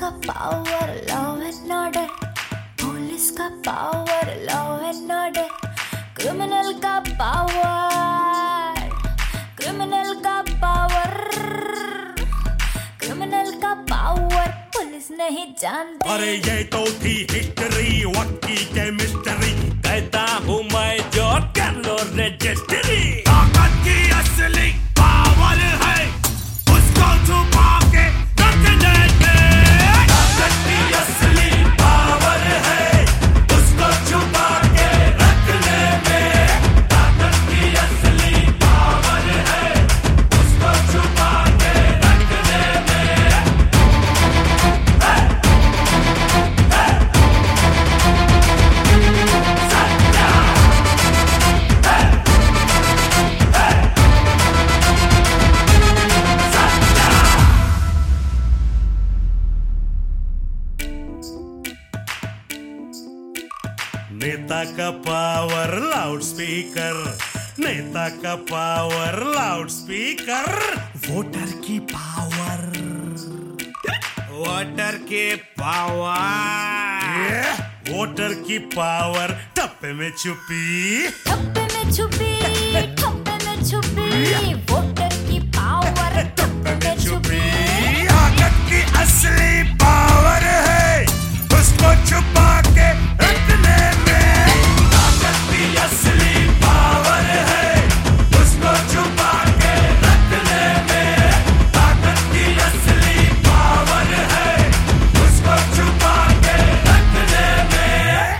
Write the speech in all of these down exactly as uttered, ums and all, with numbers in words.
का power, law and order, police का power, law and order, criminal का power, criminal का पावर, क्रिमिनल का पावर पुलिस नहीं जानती। अरे ये तो थी हिस्ट्री, वक्त की केमिस्ट्री, कहता हूँ मैं जो कर लो रजिस्ट्री। ताकत की असली पावर है उसको छुपा के रखने में। ताकत की असली पावर है उसको छुपा के रखने में। ताकत की असली पावर है उसको छुपा के रखने में। नेता का पावर लाउड स्पीकर, नेता का पावर लाउड स्पीकर, वोटर की पावर, वोटर की पावर, वोटर की पावर टप्पे में छुपी, ठप्पे में छुपी, ठप्पे में छुपी, वोटर की पावर ठप्पे में छुपी। ताकत की असली पावर है उसको छुपा के रखने में। ताकत की असली पावर है उसको छुपा के रखने में। ताकत की असली पावर है उसको छुपा के रखने में।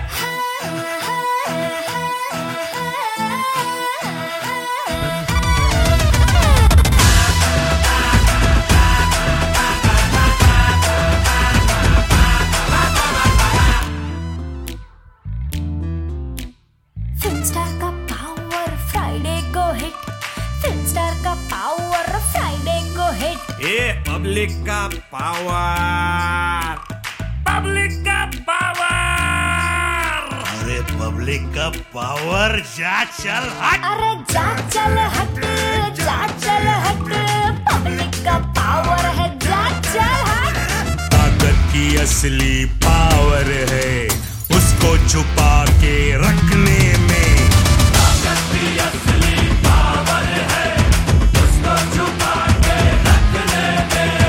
फिल्म स्टार का पावर फ्राइडे को हिट, फिल्म स्टार का पावर फ्राइडे को हिट। ये पब्लिक का पावर, पब्लिक का पावर। अरे पब्लिक का पावर, जा चल हट। अरे जा चल हट, जा चल हट, पब्लिक का पावर है, जा चल हट। ताकत की असली पावर है उसको छुपा के रखने में। ताकत की असली पावर है उसको छुपा के रखने में।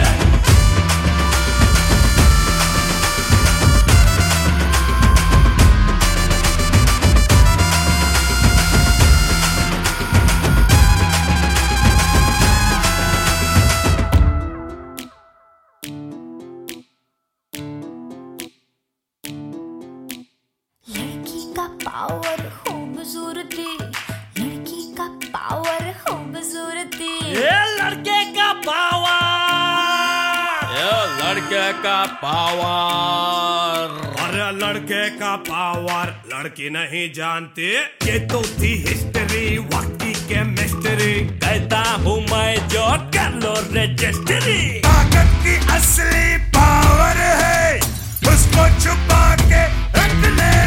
लड़की का पावर खूबसूरती, लड़की का पावर खूबसूरती। ये लड़के का पावर, ये लड़के का पावर। अरे लड़के का पावर लड़की नहीं जानती। ये तो थी हिस्ट्री, वक्त की केमिस्ट्री, कहता हूँ मैं जो कर लो रजिस्ट्री। ताकत की असली पावर है उसको छुपा के रखने